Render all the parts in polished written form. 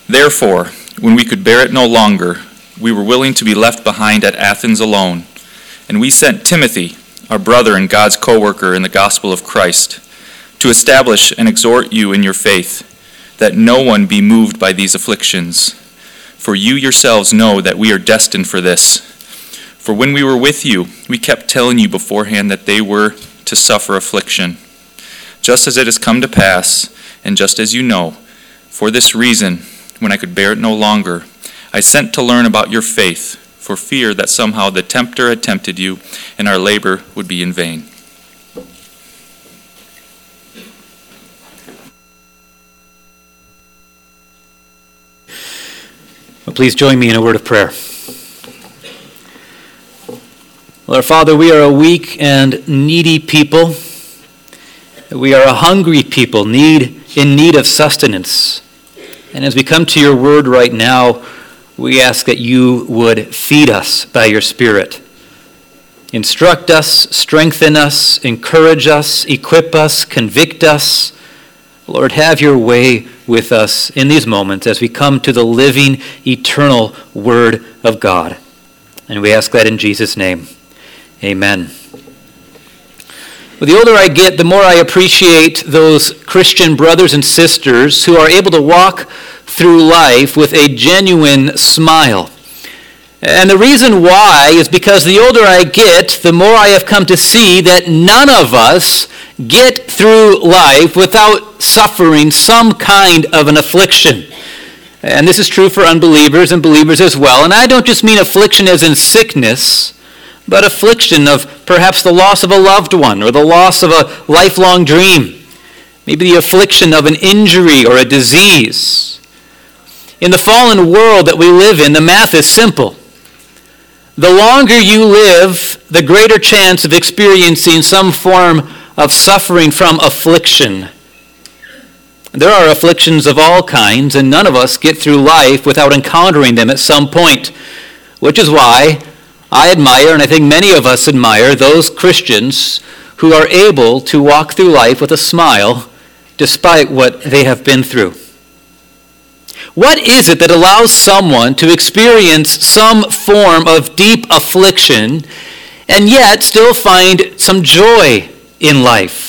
Therefore, when we could bear it no longer, we were willing to be left behind at Athens alone, and we sent Timothy, our brother and God's co-worker in the gospel of Christ, to establish and exhort you in your faith, that no one be moved by these afflictions. For you yourselves know that we are destined for this. For when we were with you, we kept telling you beforehand that they were to suffer affliction, just as it has come to pass, and just as you know. For this reason, when I could bear it no longer, I sent to learn about your faith, for fear that somehow the tempter had tempted you, and our labor would be in vain. Well, please join me in a word of prayer. Well, our Father, we are a weak and needy people. We are a hungry people, in need of sustenance. And as we come to your word right now, we ask that you would feed us by your Spirit. Instruct us, strengthen us, encourage us, equip us, convict us. Lord, have your way with us in these moments as we come to the living, eternal Word of God. And we ask that in Jesus' name. Amen. Well, the older I get, the more I appreciate those Christian brothers and sisters who are able to walk through life with a genuine smile. And the reason why is because the older I get, the more I have come to see that none of us get through life without suffering some kind of an affliction. And this is true for unbelievers and believers as well. And I don't just mean affliction as in sickness, but affliction of perhaps the loss of a loved one or the loss of a lifelong dream. Maybe the affliction of an injury or a disease. In the fallen world that we live in, the math is simple. The longer you live, the greater chance of experiencing some form of suffering from affliction. There are afflictions of all kinds, and none of us get through life without encountering them at some point, which is why I admire, and I think many of us admire, those Christians who are able to walk through life with a smile despite what they have been through. What is it that allows someone to experience some form of deep affliction and yet still find some joy in life?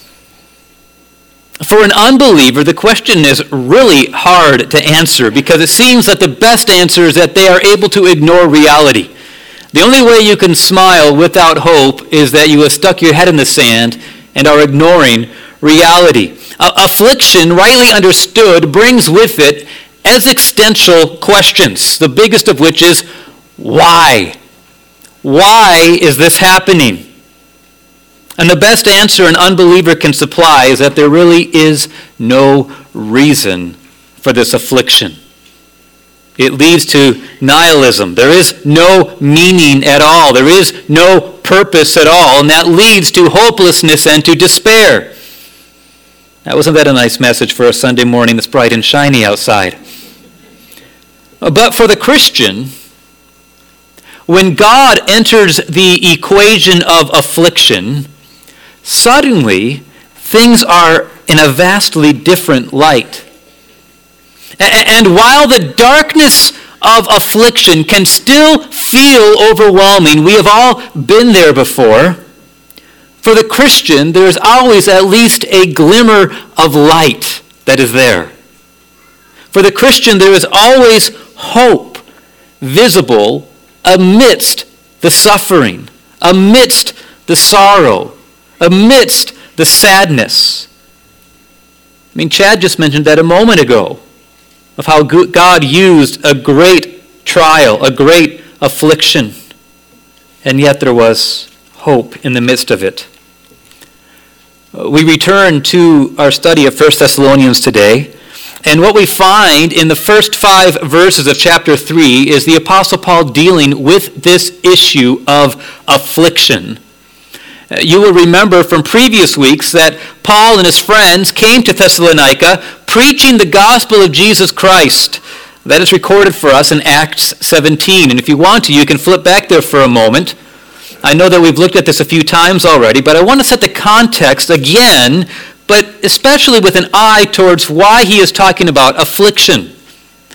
For an unbeliever, the question is really hard to answer because it seems that the best answer is that they are able to ignore reality. The only way you can smile without hope is that you have stuck your head in the sand and are ignoring reality. Affliction, rightly understood, brings with it existential questions, the biggest of which is, why? Why is this happening? And the best answer an unbeliever can supply is that there really is no reason for this affliction. It leads to nihilism. There is no meaning at all. There is no purpose at all, and that leads to hopelessness and to despair. Now, wasn't that a nice message for a Sunday morning that's bright and shiny outside? But for the Christian, when God enters the equation of affliction, suddenly things are in a vastly different light. And while the darkness of affliction can still feel overwhelming, we have all been there before, for the Christian, there is always at least a glimmer of light that is there. For the Christian, there is always hope visible amidst the suffering, amidst the sorrow, amidst the sadness. I mean, Chad just mentioned that a moment ago, of how God used a great trial, a great affliction, and yet there was hope in the midst of it. We return to our study of 1 Thessalonians today, and what we find in the first 5 verses of chapter 3 is the Apostle Paul dealing with this issue of affliction. You will remember from previous weeks that Paul and his friends came to Thessalonica preaching the gospel of Jesus Christ. That is recorded for us in Acts 17. And if you want to, you can flip back there for a moment. I know that we've looked at this a few times already, but I want to set the context again, but especially with an eye towards why he is talking about affliction.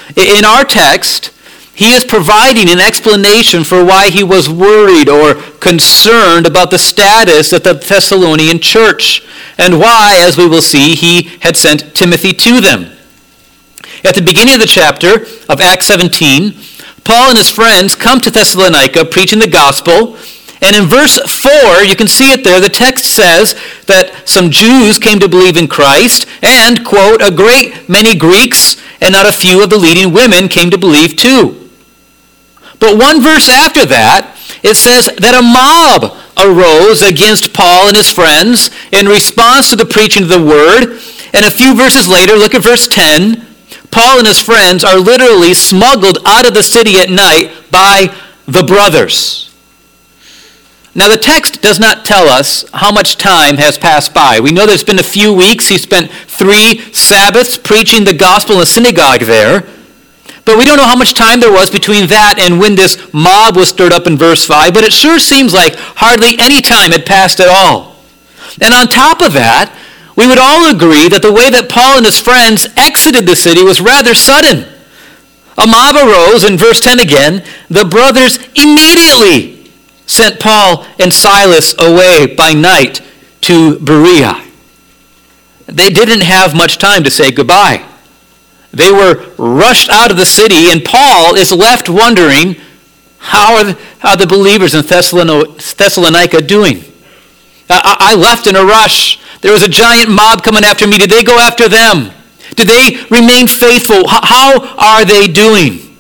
In our text, he is providing an explanation for why he was worried or concerned about the status of the Thessalonian church, and why, as we will see, he had sent Timothy to them. At the beginning of the chapter of Acts 17, Paul and his friends come to Thessalonica preaching the gospel, and in verse 4, you can see it there, the text says that some Jews came to believe in Christ, and, quote, a great many Greeks and not a few of the leading women came to believe too. But one verse after that, it says that a mob arose against Paul and his friends in response to the preaching of the word. And a few verses later, look at verse 10, Paul and his friends are literally smuggled out of the city at night by the brothers. Now the text does not tell us how much time has passed by. We know there's been a few weeks. He spent 3 Sabbaths preaching the gospel in the synagogue there. But we don't know how much time there was between that and when this mob was stirred up in verse 5, but it sure seems like hardly any time had passed at all. And on top of that, we would all agree that the way that Paul and his friends exited the city was rather sudden. A mob arose, in verse 10 again, the brothers immediately sent Paul and Silas away by night to Berea. They didn't have much time to say goodbye. They were rushed out of the city, and Paul is left wondering, how are the believers in Thessalonica doing? I left in a rush. There was a giant mob coming after me. Did they go after them? Did they remain faithful? How are they doing?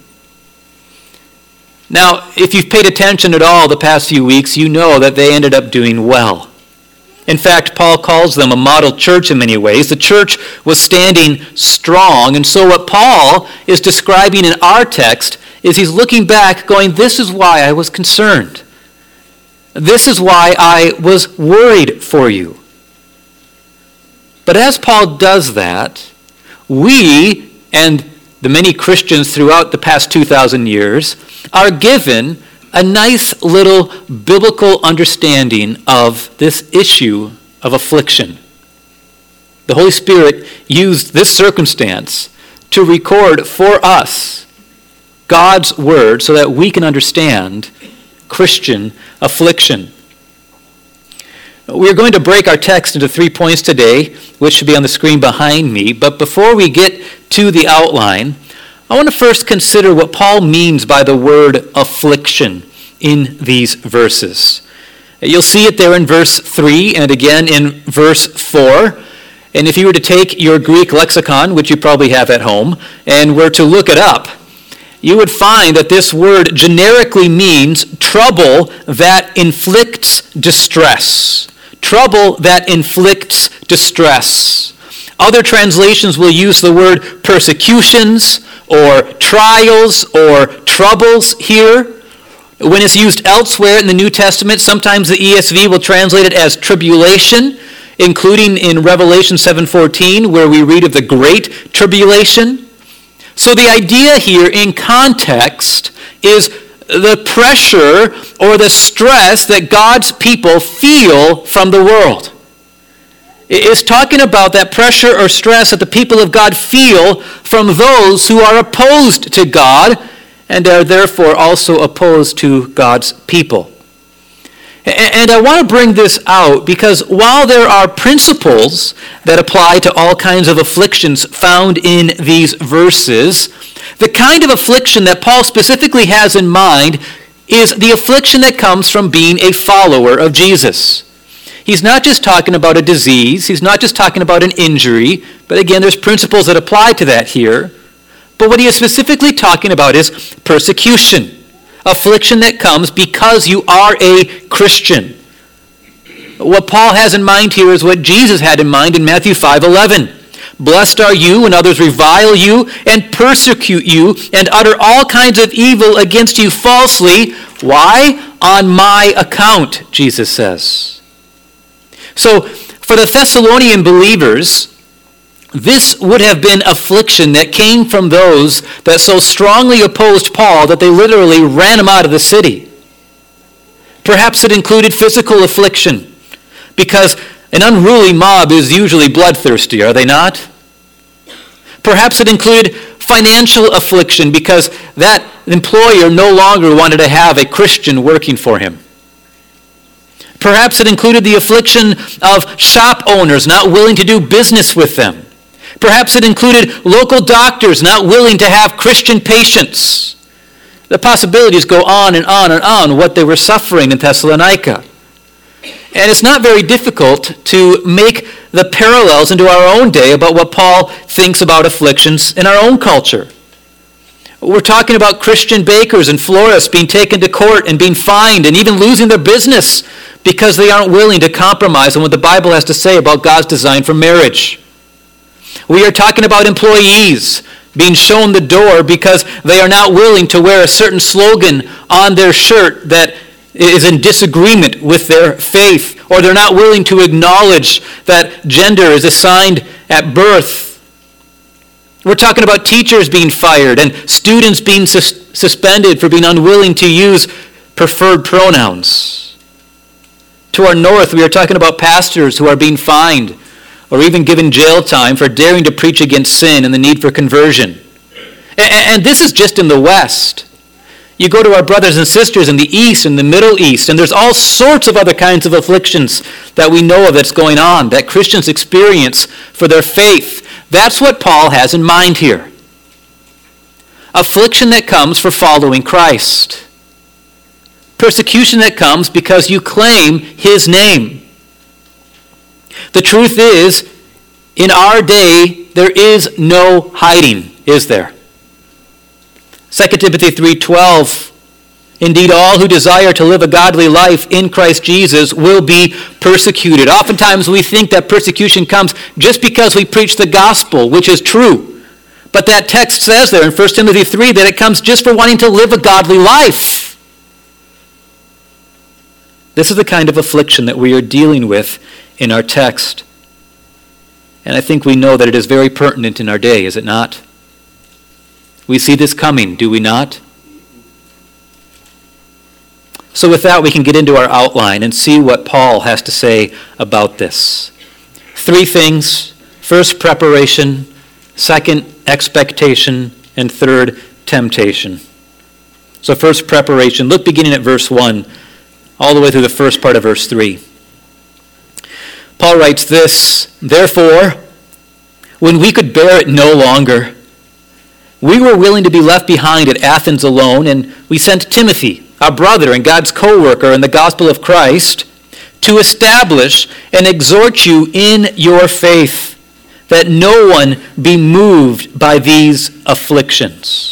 Now, if you've paid attention at all the past few weeks, you know that they ended up doing well. In fact, Paul calls them a model church in many ways. The church was standing strong, and so what Paul is describing in our text is he's looking back going, this is why I was concerned. This is why I was worried for you. But as Paul does that, we, and the many Christians throughout the past 2,000 years, are given a nice little biblical understanding of this issue of affliction. The Holy Spirit used this circumstance to record for us God's word so that we can understand Christian affliction. We're going to break our text into 3 points today, which should be on the screen behind me. But before we get to the outline, I want to first consider what Paul means by the word affliction in these verses. You'll see it there in verse 3 and again in verse 4. And if you were to take your Greek lexicon, which you probably have at home, and were to look it up, you would find that this word generically means trouble that inflicts distress. Trouble that inflicts distress. Other translations will use the word persecutions or trials or troubles here. When it's used elsewhere in the New Testament, sometimes the ESV will translate it as tribulation, including in Revelation 7:14, where we read of the great tribulation. So the idea here in context is the pressure or the stress that God's people feel from the world. It's talking about that pressure or stress that the people of God feel from those who are opposed to God and are therefore also opposed to God's people. And I want to bring this out because while there are principles that apply to all kinds of afflictions found in these verses, the kind of affliction that Paul specifically has in mind is the affliction that comes from being a follower of Jesus. He's not just talking about a disease, he's not just talking about an injury, but again, there's principles that apply to that here. But what he is specifically talking about is persecution. Affliction that comes because you are a Christian. What Paul has in mind here is what Jesus had in mind in Matthew 5:11. Blessed are you when others revile you and persecute you and utter all kinds of evil against you falsely. Why? On my account, Jesus says. So, for the Thessalonian believers, this would have been affliction that came from those that so strongly opposed Paul that they literally ran him out of the city. Perhaps it included physical affliction, because an unruly mob is usually bloodthirsty, are they not? Perhaps it included financial affliction because that employer no longer wanted to have a Christian working for him. Perhaps it included the affliction of shop owners not willing to do business with them. Perhaps it included local doctors not willing to have Christian patients. The possibilities go on and on and on what they were suffering in Thessalonica. And it's not very difficult to make the parallels into our own day about what Paul thinks about afflictions in our own culture. We're talking about Christian bakers and florists being taken to court and being fined and even losing their business because they aren't willing to compromise on what the Bible has to say about God's design for marriage. We are talking about employees being shown the door because they are not willing to wear a certain slogan on their shirt that is in disagreement with their faith, or they're not willing to acknowledge that gender is assigned at birth. We're talking about teachers being fired and students being suspended for being unwilling to use preferred pronouns. To our north, we are talking about pastors who are being fined or even given jail time for daring to preach against sin and the need for conversion. And this is just in the West. You go to our brothers and sisters in the East and the Middle East, and there's all sorts of other kinds of afflictions that we know of that's going on, that Christians experience for their faith. That's what Paul has in mind here. Affliction that comes for following Christ. Persecution that comes because you claim his name. The truth is, in our day, there is no hiding, is there? 2 Timothy 3:12, indeed all who desire to live a godly life in Christ Jesus will be persecuted. Oftentimes we think that persecution comes just because we preach the gospel, which is true. But that text says there in 1 Timothy 3 that it comes just for wanting to live a godly life. This is the kind of affliction that we are dealing with in our text. And I think we know that it is very pertinent in our day, is it not? We see this coming, do we not? So with that, we can get into our outline and see what Paul has to say about this. 3 things. First, preparation. Second, expectation. And third, temptation. So first, preparation. Look beginning at verse 1, all the way through the first part of verse 3. Paul writes this, therefore, when we could bear it no longer, we were willing to be left behind at Athens alone, and we sent Timothy, our brother and God's co-worker in the gospel of Christ, to establish and exhort you in your faith, that no one be moved by these afflictions.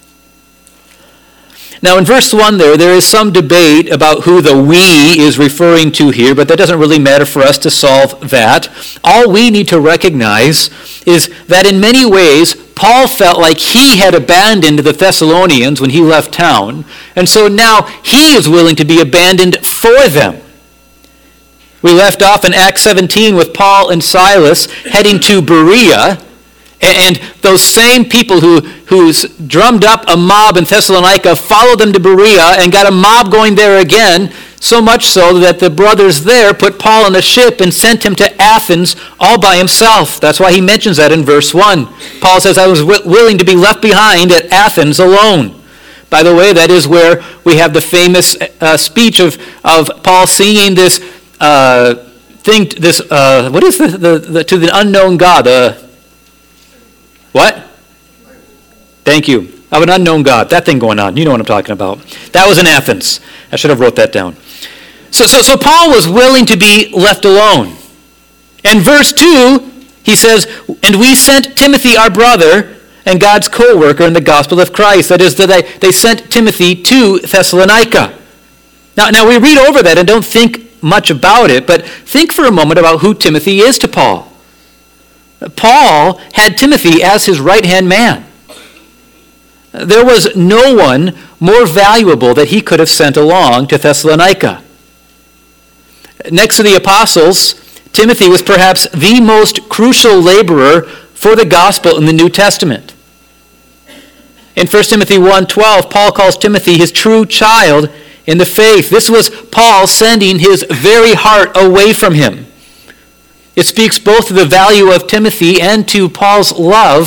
Now in verse 1 there is some debate about who the we is referring to here, but that doesn't really matter for us to solve that. All we need to recognize is that in many ways, Paul felt like he had abandoned the Thessalonians when he left town, and so now he is willing to be abandoned for them. We left off in Acts 17 with Paul and Silas heading to Berea, and those same people who drummed up a mob in Thessalonica followed them to Berea and got a mob going there again, so much so that the brothers there put Paul on a ship and sent him to Athens all by himself. That's why he mentions that in verse 1. Paul says, I was willing to be left behind at Athens alone. By the way, that is where we have the famous speech of Paul singing this thing, what is the to the unknown God? What? Thank you. Of an unknown God. That thing going on. You know what I'm talking about. That was in Athens. I should have wrote that down. So Paul was willing to be left alone. And verse 2, he says, and we sent Timothy, our brother, and God's co-worker in the gospel of Christ. That is, that they sent Timothy to Thessalonica. Now we read over that and don't think much about it, but think for a moment about who Timothy is to Paul. Paul had Timothy as his right-hand man. There was no one more valuable that he could have sent along to Thessalonica. Next to the apostles, Timothy was perhaps the most crucial laborer for the gospel in the New Testament. In 1 Timothy 1:12, Paul calls Timothy his true child in the faith. This was Paul sending his very heart away from him. It speaks both to the value of Timothy and to Paul's love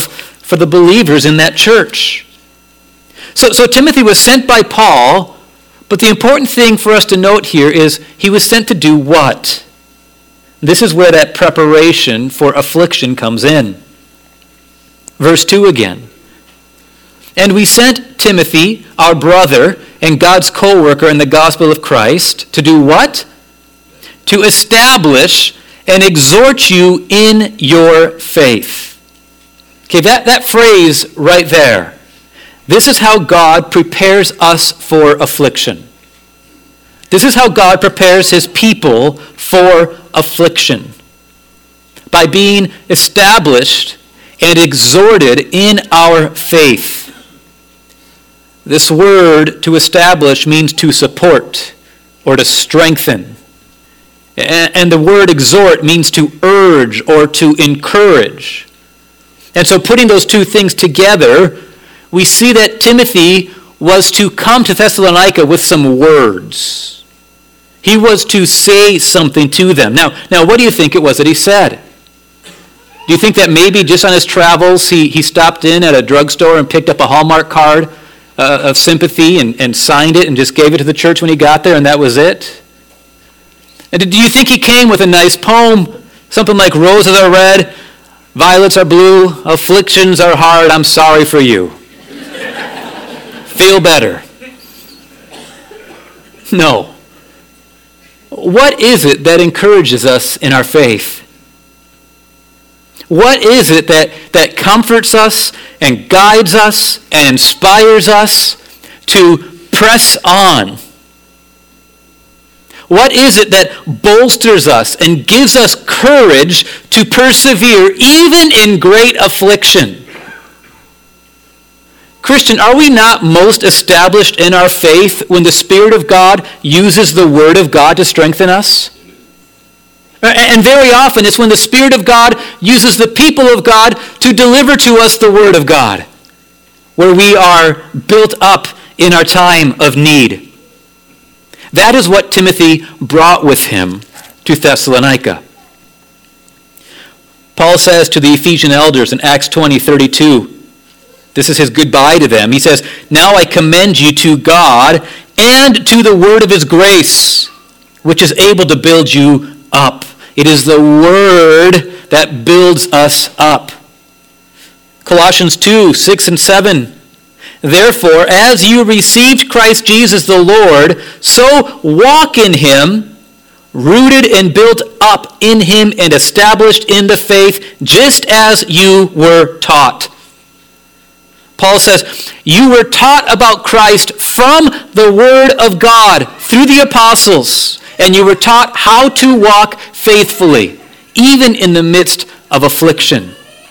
for the believers in that church. So Timothy was sent by Paul, but the important thing for us to note here is he was sent to do what? This is where that preparation for affliction comes in. Verse 2 again. And we sent Timothy, our brother, and God's co-worker in the gospel of Christ, to do what? To establish and exhort you in your faith. Okay, that phrase right there. This is how God prepares us for affliction. This is how God prepares his people for affliction. By being established and exhorted in our faith. This word, to establish, means to support or to strengthen. And the word exhort means to urge or to encourage. And so putting those two things together, we see that Timothy was to come to Thessalonica with some words. He was to say something to them. Now, what do you think it was that he said? Do you think that maybe just on his travels he stopped in at a drugstore and picked up a Hallmark card of sympathy and signed it and just gave it to the church when he got there and that was it? And do you think he came with a nice poem, something like roses are red, violets are blue, afflictions are hard, I'm sorry for you. Feel better. No. What is it that encourages us in our faith? What is it that comforts us and guides us and inspires us to press on? What is it that bolsters us and gives us courage to persevere even in great affliction? Christian, are we not most established in our faith when the Spirit of God uses the Word of God to strengthen us? And very often it's when the Spirit of God uses the people of God to deliver to us the Word of God, where we are built up in our time of need. That is what Timothy brought with him to Thessalonica. Paul says to the Ephesian elders in Acts 20:32, this is his goodbye to them. He says, now I commend you to God and to the word of his grace, which is able to build you up. It is the word that builds us up. Colossians 2:6 and 7. Therefore, as you received Christ Jesus the Lord, so walk in him, rooted and built up in him and established in the faith, just as you were taught. Paul says, you were taught about Christ from the Word of God through the apostles, and you were taught how to walk faithfully, even in the midst of affliction.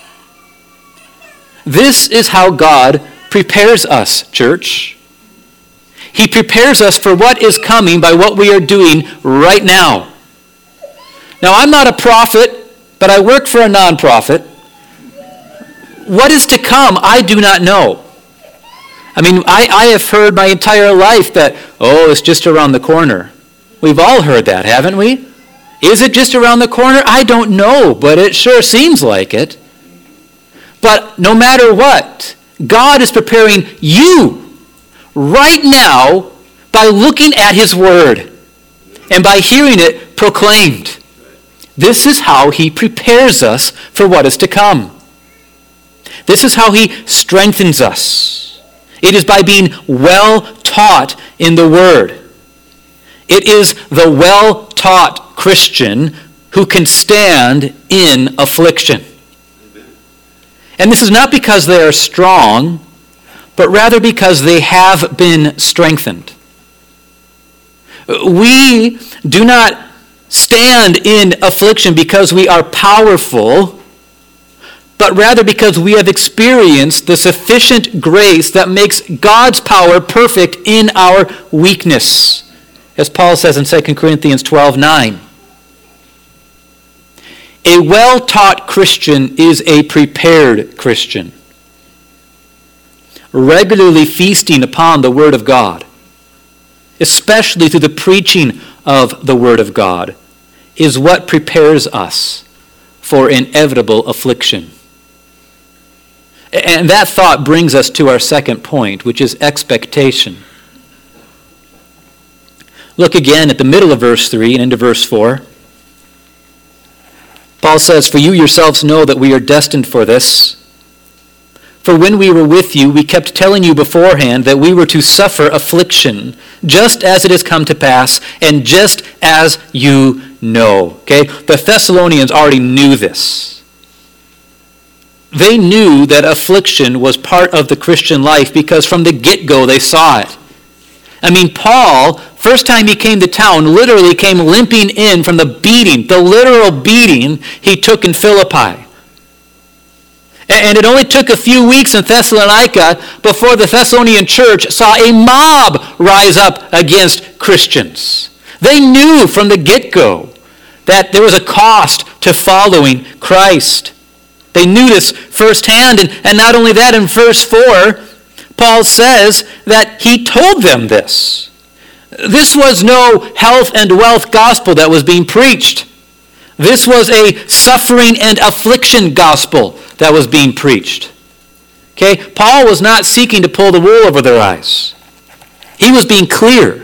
This is how God prepares us, church. He prepares us for what is coming by what we are doing right now. Now, I'm not a prophet, but I work for a nonprofit. What is to come, I do not know. I mean, I have heard my entire life that, it's just around the corner. We've all heard that, haven't we? Is it just around the corner? I don't know, but it sure seems like it. But no matter what, God is preparing you right now by looking at his word and by hearing it proclaimed. This is how he prepares us for what is to come. This is how he strengthens us. It is by being well taught in the word. It is the well-taught Christian who can stand in affliction. And this is not because they are strong, but rather because they have been strengthened. We do not stand in affliction because we are powerful, but rather because we have experienced the sufficient grace that makes God's power perfect in our weakness, as Paul says in 2 Corinthians 12:9. A well-taught Christian is a prepared Christian, regularly feasting upon the Word of God, especially through the preaching of the Word of God, is what prepares us for inevitable affliction. And that thought brings us to our second point, which is expectation. Look again at the middle of verse 3 and into verse 4. Paul says, "For you yourselves know that we are destined for this. For when we were with you, we kept telling you beforehand that we were to suffer affliction, just as it has come to pass, and just as you know." Okay? The Thessalonians already knew this. They knew that affliction was part of the Christian life because from the get-go they saw it. I mean, Paul, first time he came to town, literally came limping in from the beating, the literal beating he took in Philippi. And it only took a few weeks in Thessalonica before the Thessalonian church saw a mob rise up against Christians. They knew from the get-go that there was a cost to following Christ. They knew this firsthand, and not only that, in verse 4, Paul says that he told them this. This was no health and wealth gospel that was being preached. This was a suffering and affliction gospel that was being preached. Okay? Paul was not seeking to pull the wool over their eyes. He was being clear.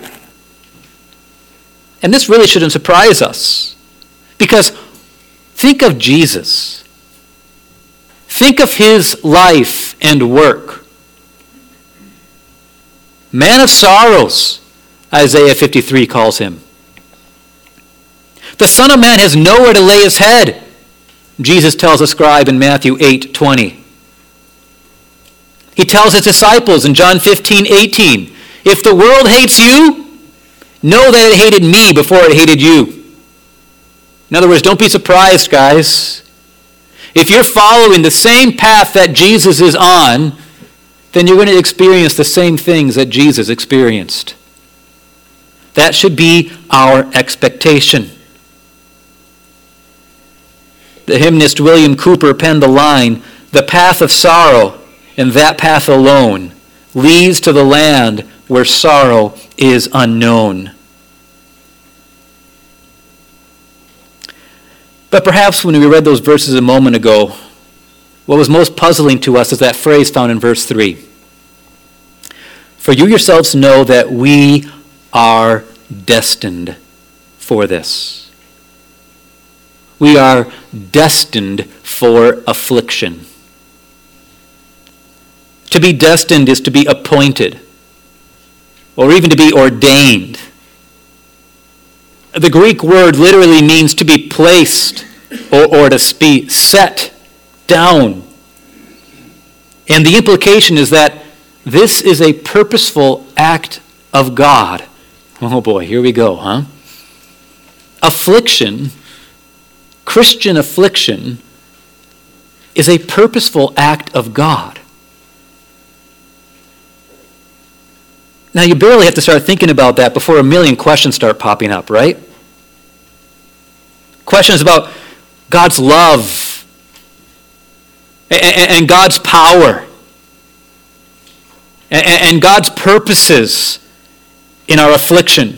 And this really shouldn't surprise us. Because think of Jesus. Think of his life and work. Man of sorrows, Isaiah 53 calls him. The Son of Man has nowhere to lay his head, Jesus tells a scribe in Matthew 8:20. He tells his disciples in John 15:18, "If the world hates you, know that it hated me before it hated you." In other words, don't be surprised, guys. If you're following the same path that Jesus is on, then you're going to experience the same things that Jesus experienced. That should be our expectation. The hymnist William Cooper penned the line, "The path of sorrow, and that path alone, leads to the land where sorrow is unknown." But perhaps when we read those verses a moment ago, what was most puzzling to us is that phrase found in verse 3. "For you yourselves know that we are destined for this." We are destined for affliction. To be destined is to be appointed, or even to be ordained. The Greek word literally means to be placed or to be set down. And the implication is that this is a purposeful act of God. Oh boy, here we go, huh? Affliction, Christian affliction, is a purposeful act of God. Now, you barely have to start thinking about that before a million questions start popping up, right? Questions about God's love and God's power and God's purposes in our affliction.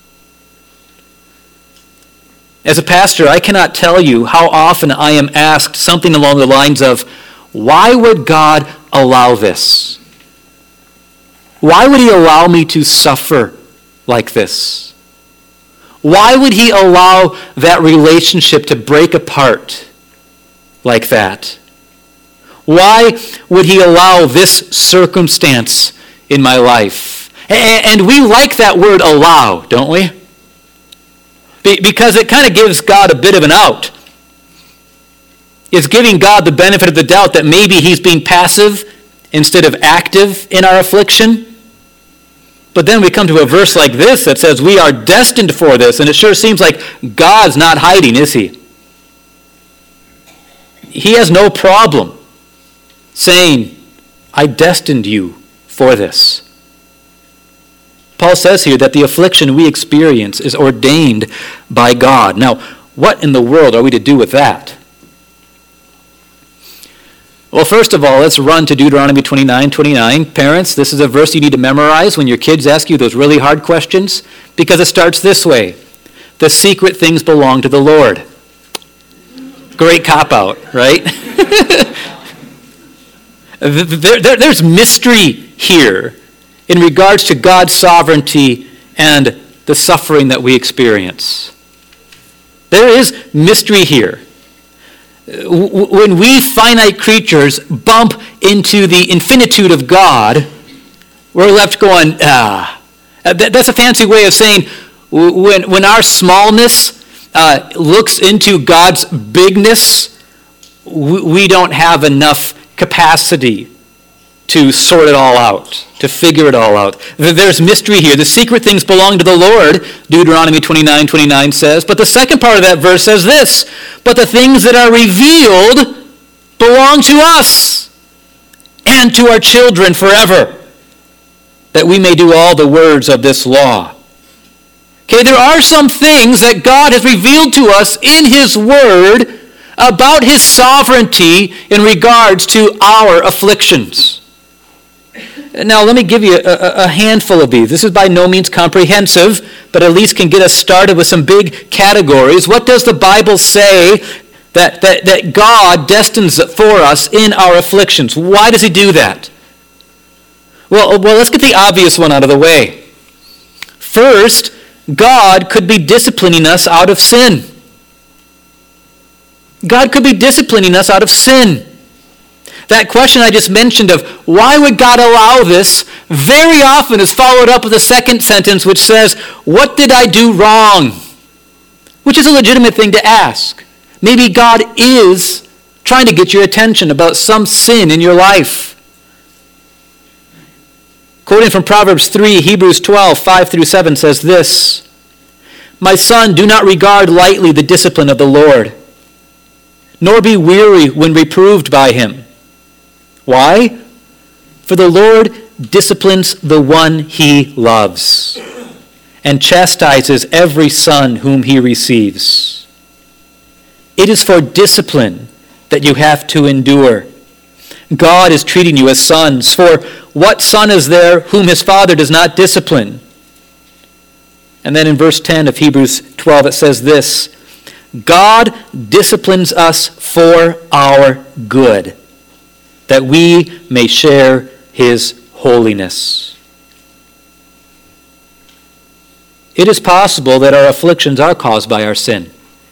As a pastor, I cannot tell you how often I am asked something along the lines of, why would God allow this? Why would he allow me to suffer like this? Why would he allow that relationship to break apart like that? Why would he allow this circumstance in my life? And we like that word allow, don't we? Because it kind of gives God a bit of an out. It's giving God the benefit of the doubt that maybe he's being passive instead of active in our affliction. But then we come to a verse like this that says we are destined for this, and it sure seems like God's not hiding, is he? He has no problem saying, I destined you for this. Paul says here that the affliction we experience is ordained by God. Now, what in the world are we to do with that? Well, first of all, let's run to Deuteronomy 29:29. Parents, this is a verse you need to memorize when your kids ask you those really hard questions, because it starts this way. The secret things belong to the Lord. Great cop-out, right? There's mystery here in regards to God's sovereignty and the suffering that we experience. There is mystery here. When we finite creatures bump into the infinitude of God, we're left going, That's a fancy way of saying when our smallness looks into God's bigness, we don't have enough capacity to sort it all out, to figure it all out. There's mystery here. The secret things belong to the Lord, Deuteronomy 29:29 says. But the second part of that verse says this, but the things that are revealed belong to us and to our children forever, that we may do all the words of this law. Okay, there are some things that God has revealed to us in his word about his sovereignty in regards to our afflictions. Now, let me give you a handful of these. This is by no means comprehensive, but at least can get us started with some big categories. What does the Bible say that God destines for us in our afflictions? Why does he do that? Well, let's get the obvious one out of the way. First, God could be disciplining us out of sin. God could be disciplining us out of sin. That question I just mentioned of why would God allow this very often is followed up with a second sentence which says, what did I do wrong? Which is a legitimate thing to ask. Maybe God is trying to get your attention about some sin in your life. Quoting from Proverbs 3, Hebrews 12, 5-7 says this, my son, do not regard lightly the discipline of the Lord, nor be weary when reproved by him. Why? For the Lord disciplines the one he loves and chastises every son whom he receives. It is for discipline that you have to endure. God is treating you as sons. For what son is there whom his father does not discipline? And then in verse 10 of Hebrews 12 it says this, God disciplines us for our good, that we may share his holiness. It is possible that our afflictions are caused by our sin.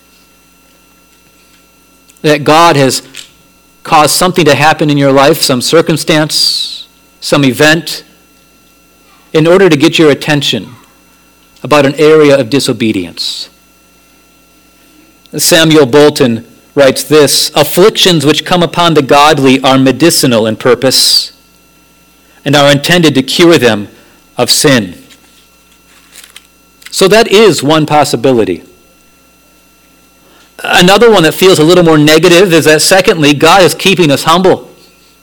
That God has caused something to happen in your life, some circumstance, some event, in order to get your attention about an area of disobedience. Samuel Bolton writes this, afflictions which come upon the godly are medicinal in purpose and are intended to cure them of sin. So that is one possibility. Another one that feels a little more negative is that secondly, God is keeping us humble.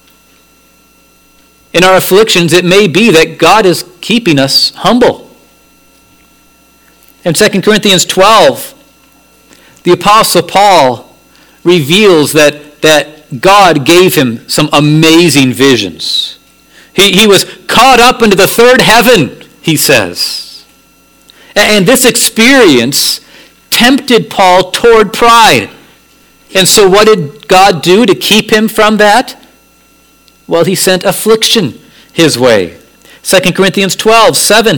In our afflictions, it may be that God is keeping us humble. In 2 Corinthians 12, the Apostle Paul reveals that God gave him some amazing visions. He was caught up into the third heaven, he says. And this experience tempted Paul toward pride. And so what did God do to keep him from that? Well, he sent affliction his way. 2 Corinthians 12,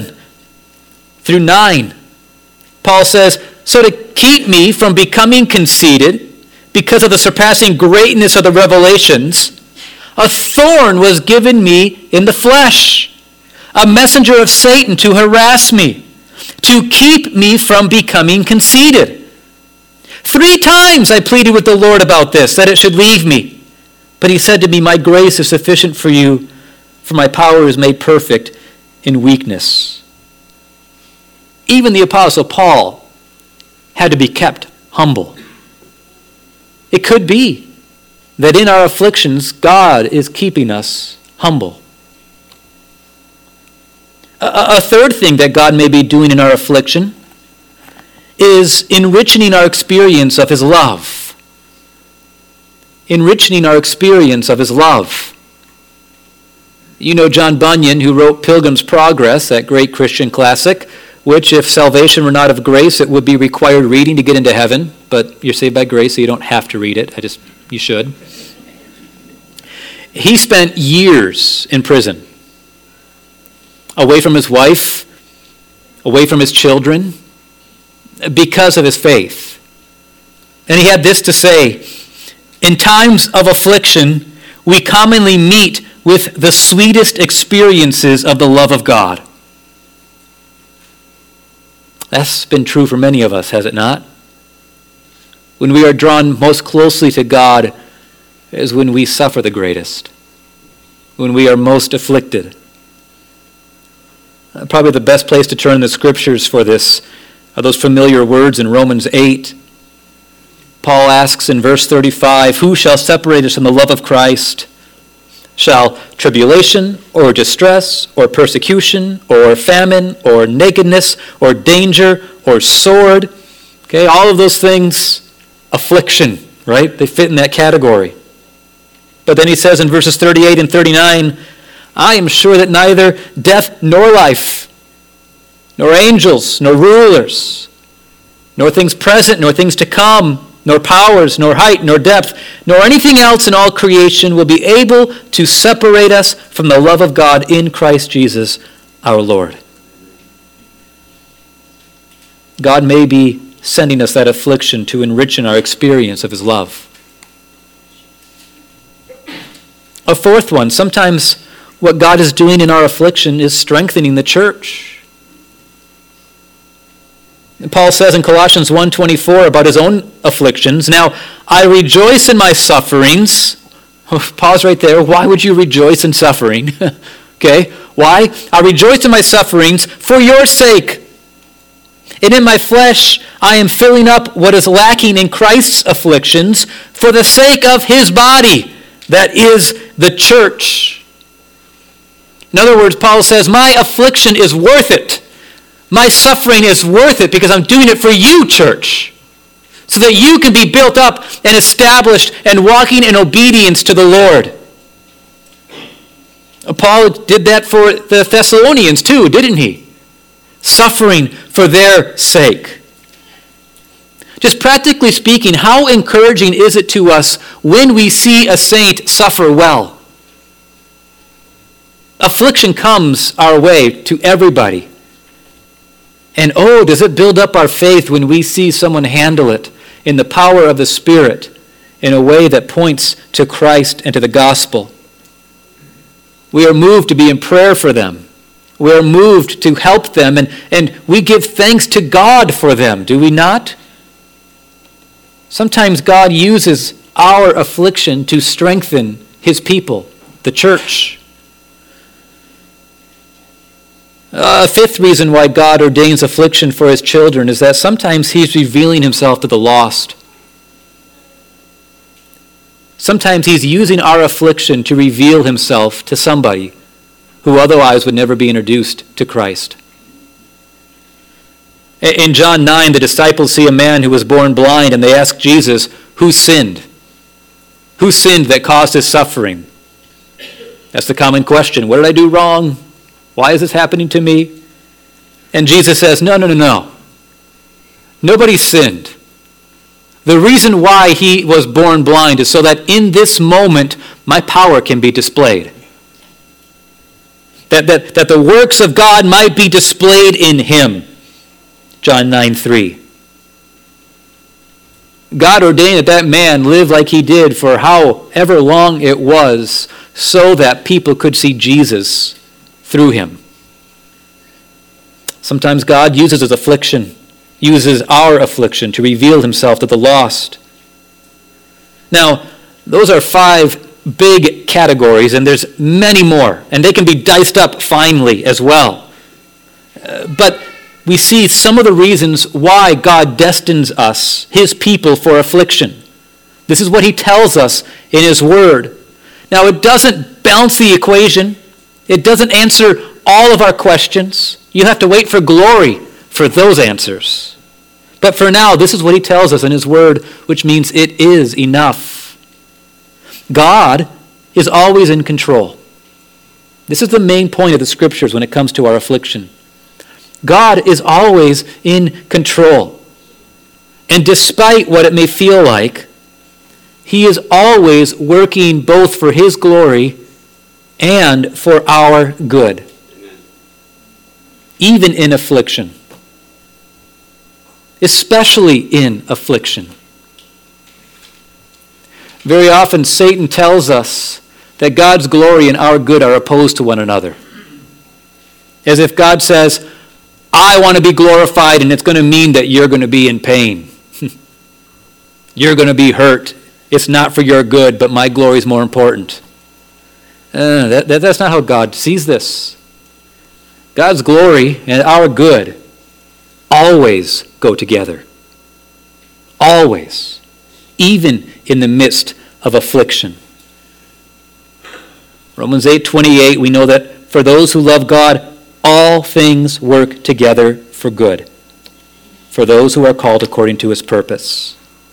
7-9. Paul says, so to keep me from becoming conceited, because of the surpassing greatness of the revelations, a thorn was given me in the flesh, a messenger of Satan to harass me, to keep me from becoming conceited. 3 times I pleaded with the Lord about this, that it should leave me. But he said to me, my grace is sufficient for you, for my power is made perfect in weakness. Even the Apostle Paul had to be kept humble. It could be that in our afflictions, God is keeping us humble. A third thing that God may be doing in our affliction is enriching our experience of his love. Enriching our experience of his love. You know John Bunyan, who wrote Pilgrim's Progress, that great Christian classic, which, if salvation were not of grace, it would be required reading to get into heaven. But you're saved by grace, so you don't have to read it. You should. he spent years in prison, away from his wife, away from his children, because of his faith. And he had this to say, "In times of affliction, we commonly meet with the sweetest experiences of the love of God." That's been true for many of us, has it not? When we are drawn most closely to God is when we suffer the greatest, when we are most afflicted. Probably the best place to turn in the scriptures for this are those familiar words in Romans 8. Paul asks in verse 35, "Who shall separate us from the love of Christ? Shall tribulation or distress or persecution or famine or nakedness or danger or sword?" Okay, all of those things, affliction, right? They fit in that category. But then he says in verses 38 and 39, "I am sure that neither death nor life, nor angels, nor rulers, nor things present, nor things to come, nor powers, nor height, nor depth, nor anything else in all creation will be able to separate us from the love of God in Christ Jesus our Lord." God may be sending us that affliction to enrich in our experience of his love. A fourth one, sometimes what God is doing in our affliction is strengthening the church. Paul says in Colossians 1:24 about his own afflictions, "Now I rejoice in my sufferings." Pause right there. Why would you rejoice in suffering? Okay, why? "I rejoice in my sufferings for your sake. And in my flesh I am filling up what is lacking in Christ's afflictions for the sake of his body, that is the church." In other words, Paul says, my affliction is worth it. My suffering is worth it because I'm doing it for you, church, so that you can be built up and established and walking in obedience to the Lord. Paul did that for the Thessalonians too, didn't he? Suffering for their sake. Just practically speaking, how encouraging is it to us when we see a saint suffer well? Affliction comes our way to everybody. And oh, does it build up our faith when we see someone handle it in the power of the Spirit in a way that points to Christ and to the gospel. We are moved to be in prayer for them. We are moved to help them, and we give thanks to God for them, do we not? Sometimes God uses our affliction to strengthen his people, the church. A fifth reason why God ordains affliction for his children is that sometimes he's revealing himself to the lost. Sometimes he's using our affliction to reveal himself to somebody who otherwise would never be introduced to Christ. In John 9, the disciples see a man who was born blind, and they ask Jesus, who sinned? Who sinned that caused his suffering? That's the common question. What did I do wrong? Why is this happening to me? And Jesus says, no. Nobody sinned. The reason why he was born blind is so that in this moment my power can be displayed. That the works of God might be displayed in him. John 9:3. God ordained that man live like he did for however long it was so that people could see Jesus through him. Sometimes God uses his affliction, uses our affliction to reveal himself to the lost. Now, those are 5 big categories, and there's many more, and they can be diced up finely as well. But we see some of the reasons why God destines us, his people, for affliction. This is what he tells us in his word. Now, it doesn't balance the equation. It doesn't answer all of our questions. You have to wait for glory for those answers. But for now, this is what he tells us in his word, which means it is enough. God is always in control. This is the main point of the scriptures when it comes to our affliction. God is always in control. And despite what it may feel like, He is always working both for his glory and for our good. Amen. Even in affliction. Especially in affliction. Very often Satan tells us that God's glory and our good are opposed to one another. As if God says, I want to be glorified, and it's going to mean that you're going to be in pain. You're going to be hurt. It's not for your good, but my glory is more important. That's not how God sees this. God's glory and our good always go together. Always. Even in the midst of affliction. Romans 8:28, we know that for those who love God, all things work together for good. For those who are called according to his purpose.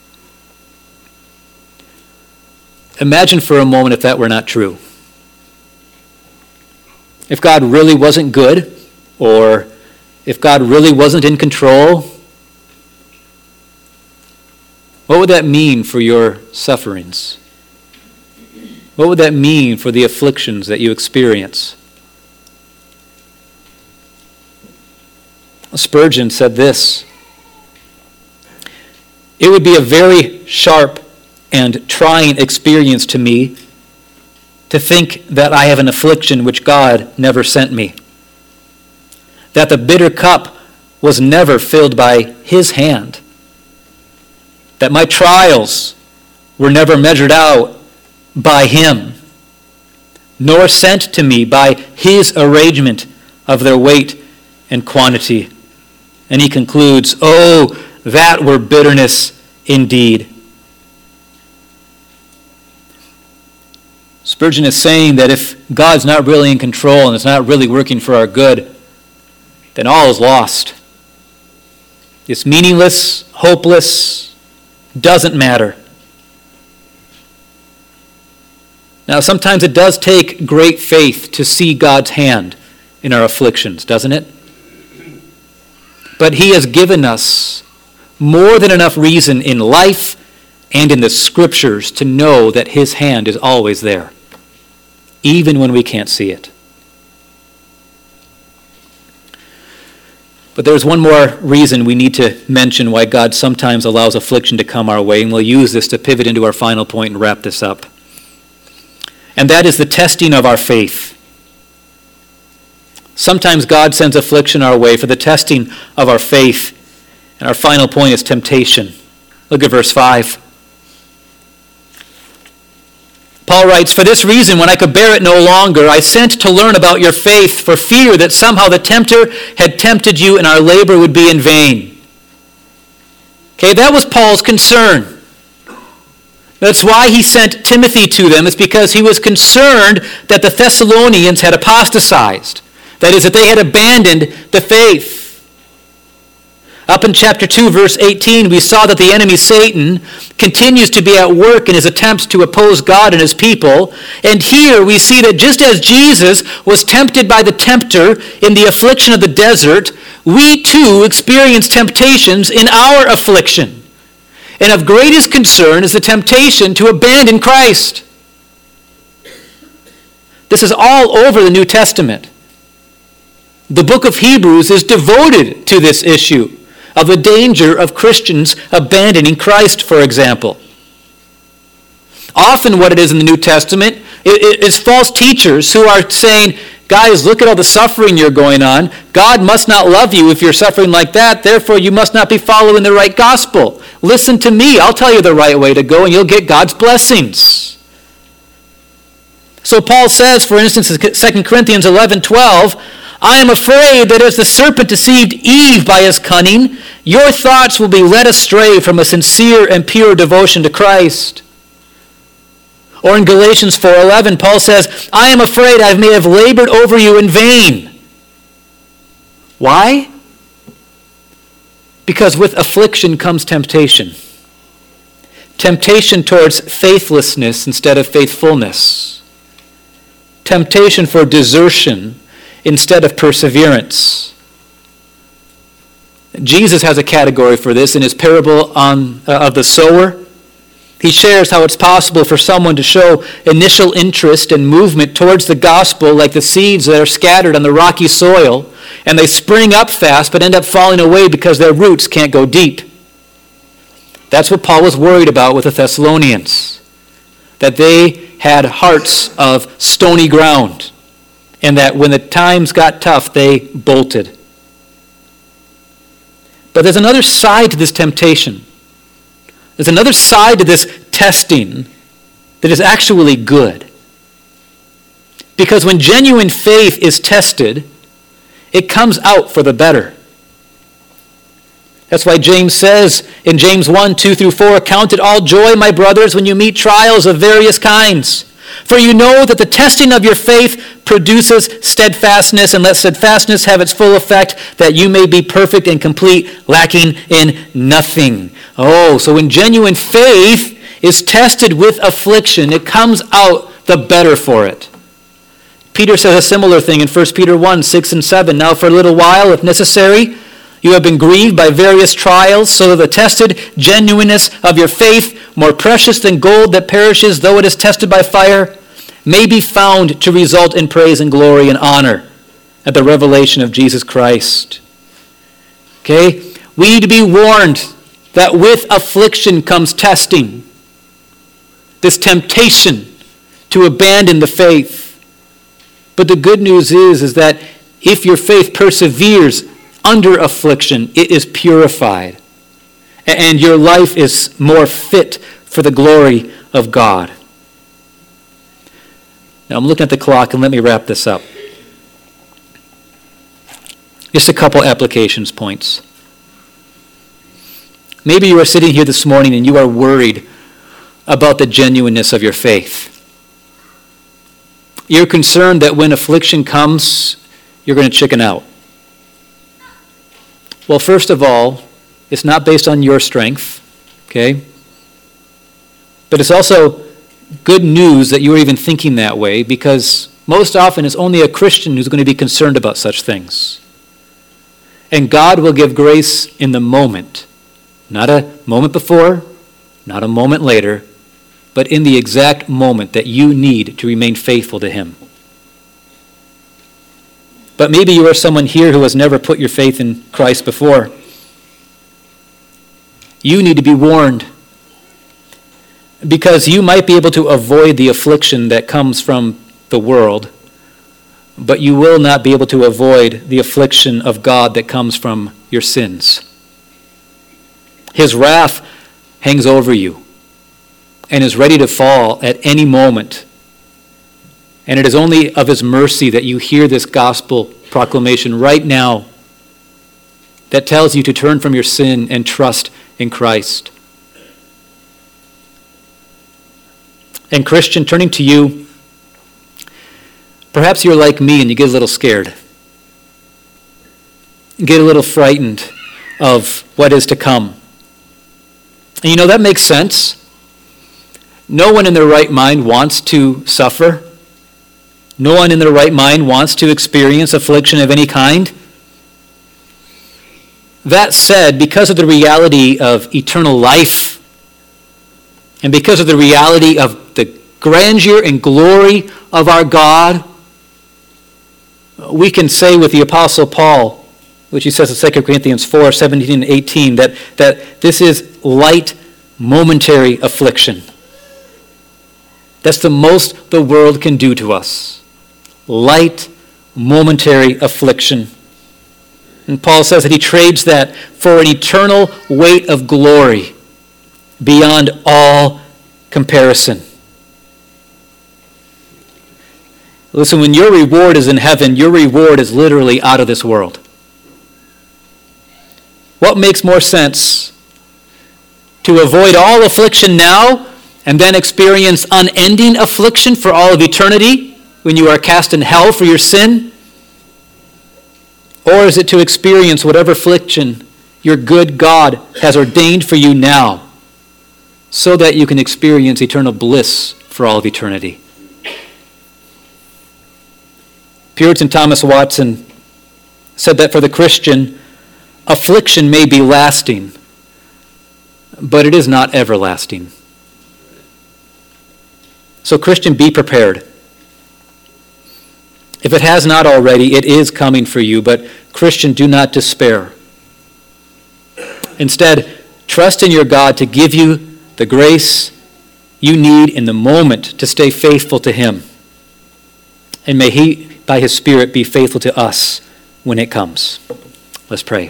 Imagine for a moment if that were not true. If God really wasn't good, or if God really wasn't in control, what would that mean for your sufferings? What would that mean for the afflictions that you experience? Spurgeon said this: "It would be a very sharp and trying experience to me to think that I have an affliction which God never sent me, that the bitter cup was never filled by his hand, that my trials were never measured out by him, nor sent to me by his arrangement of their weight and quantity." And he concludes, "Oh, that were bitterness indeed." Spurgeon is saying that if God's not really in control and it's not really working for our good, then all is lost. It's meaningless, hopeless, doesn't matter. Now, sometimes it does take great faith to see God's hand in our afflictions, doesn't it? But he has given us more than enough reason in life and in the Scriptures to know that his hand is always there, even when we can't see it. But there's one more reason we need to mention why God sometimes allows affliction to come our way, and we'll use this to pivot into our final point and wrap this up. And that is the testing of our faith. Sometimes God sends affliction our way for the testing of our faith. And our final point is temptation. Look at verse 5. Paul writes, "For this reason, when I could bear it no longer, I sent to learn about your faith, for fear that somehow the tempter had tempted you and our labor would be in vain." Okay, that was Paul's concern. That's why he sent Timothy to them. It's because he was concerned that the Thessalonians had apostatized. That is, that they had abandoned the faith. Up in chapter 2, verse 18, we saw that the enemy Satan continues to be at work in his attempts to oppose God and his people. And here we see that just as Jesus was tempted by the tempter in the affliction of the desert, we too experience temptations in our affliction. And of greatest concern is the temptation to abandon Christ. This is all over the New Testament. The book of Hebrews is devoted to this issue of the danger of Christians abandoning Christ, for example. Often what it is in the New Testament is false teachers who are saying, guys, look at all the suffering you're going on. God must not love you if you're suffering like that. Therefore, you must not be following the right gospel. Listen to me. I'll tell you the right way to go, and you'll get God's blessings. So Paul says, for instance, in 2 Corinthians 11:12, "I am afraid that as the serpent deceived Eve by his cunning, your thoughts will be led astray from a sincere and pure devotion to Christ." Or in Galatians 4:11, Paul says, "I am afraid I may have labored over you in vain." Why? Because with affliction comes temptation. Temptation towards faithlessness instead of faithfulness. Temptation for desertion instead of perseverance. Jesus has a category for this in his parable of the sower. He shares how it's possible for someone to show initial interest and movement towards the gospel like the seeds that are scattered on the rocky soil, and they spring up fast but end up falling away because their roots can't go deep. That's what Paul was worried about with the Thessalonians, that they had hearts of stony ground, and that when the times got tough, they bolted. But there's another side to this temptation. There's another side to this testing that is actually good. Because when genuine faith is tested, it comes out for the better. That's why James says in James 1:2-4, "Count it all joy, my brothers, when you meet trials of various kinds. For you know that the testing of your faith produces steadfastness, and let steadfastness have its full effect, that you may be perfect and complete, lacking in nothing." Oh, so when genuine faith is tested with affliction, it comes out the better for it. Peter says a similar thing in 1 Peter 1:6-7. "Now for a little while, if necessary, you have been grieved by various trials, so that the tested genuineness of your faith, more precious than gold that perishes, though it is tested by fire, may be found to result in praise and glory and honor at the revelation of Jesus Christ." Okay? We need to be warned that with affliction comes testing, this temptation to abandon the faith. But the good news is that if your faith perseveres under affliction, it is purified, and your life is more fit for the glory of God. Now I'm looking at the clock, and let me wrap this up. Just a couple applications points. Maybe you are sitting here this morning and you are worried about the genuineness of your faith. You're concerned that when affliction comes, you're going to chicken out. Well, first of all, it's not based on your strength, okay? But it's also good news that you are even thinking that way, because most often it's only a Christian who's going to be concerned about such things. And God will give grace in the moment. Not a moment before, not a moment later, but in the exact moment that you need to remain faithful to Him. But maybe you are someone here who has never put your faith in Christ before. You need to be warned, because you might be able to avoid the affliction that comes from the world, but you will not be able to avoid the affliction of God that comes from your sins. His wrath hangs over you and is ready to fall at any moment. And it is only of His mercy that you hear this gospel proclamation right now that tells you to turn from your sin and trust in Christ. And Christian, turning to you, perhaps you're like me and you get a little scared. You get a little frightened of what is to come. And you know, that makes sense. No one in their right mind wants to suffer. No one in their right mind wants to experience affliction of any kind. That said, because of the reality of eternal life, and because of the reality of the grandeur and glory of our God, we can say with the Apostle Paul, which he says in 2 Corinthians 4:17-18, that this is light, momentary affliction. That's the most the world can do to us. Light, momentary affliction. And Paul says that he trades that for an eternal weight of glory beyond all comparison. Listen, when your reward is in heaven, your reward is literally out of this world. What makes more sense? To avoid all affliction now and then experience unending affliction for all of eternity when you are cast in hell for your sin? Or is it to experience whatever affliction your good God has ordained for you now so that you can experience eternal bliss for all of eternity? Puritan Thomas Watson said that for the Christian, affliction may be lasting, but it is not everlasting. So Christian, be prepared. If it has not already, it is coming for you, but Christian, do not despair. Instead, trust in your God to give you the grace you need in the moment to stay faithful to him. And may he, by his Spirit, be faithful to us when it comes. Let's pray.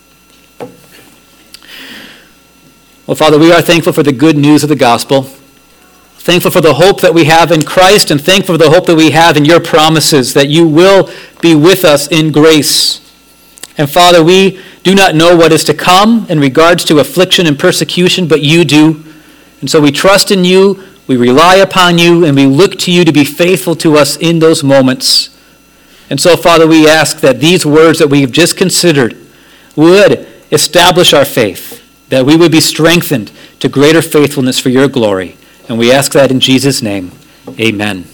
Well, Father, we are thankful for the good news of the gospel, thankful for the hope that we have in Christ, and thankful for the hope that we have in your promises, that you will be with us in grace. And Father, we do not know what is to come in regards to affliction and persecution, but you do. And so we trust in you, we rely upon you, and we look to you to be faithful to us in those moments. And so, Father, we ask that these words that we've just considered would establish our faith, that we would be strengthened to greater faithfulness for your glory. And we ask that in Jesus' name. Amen.